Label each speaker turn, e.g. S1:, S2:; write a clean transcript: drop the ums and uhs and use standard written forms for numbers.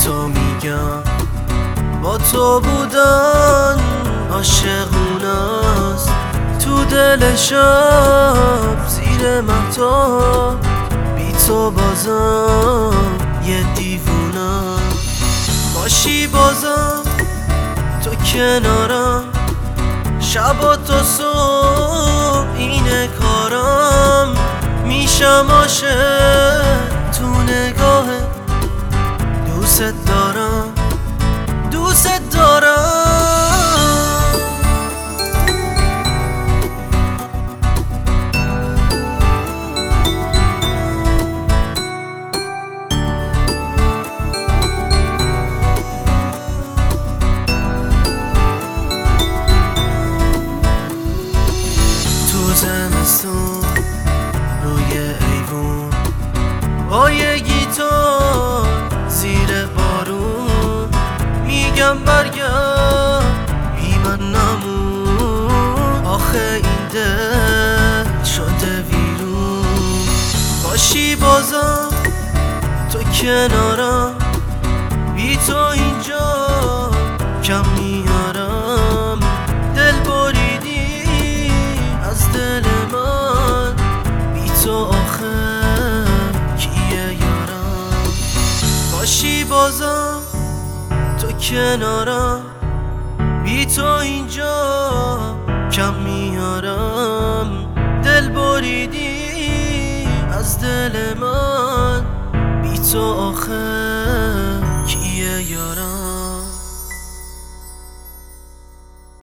S1: تو میگم با تو بودن عاشقونست، تو دل شب زیر مهتاب بی تو بازم یه دیوونم. باشی بازم تو کنارم، شب تا صبح اینه کارم. میشم عاشق تو نگاهت، دوست دارم دوست دارم. تو زمستون روی ایوون با یه گیتار زیر بارون میگم برگرد بی من نمون. آخه این دل شده ویرون. باشی بازم تو کنارم، بی تو اینجا کم میارم. دل بریدی از دل من، بی تو آخه کیه یارم. باشی بازم تو کنارم، بی تو اینجا کم میارم. دل بریدی از دل من، بی تو آخه کیه یارم.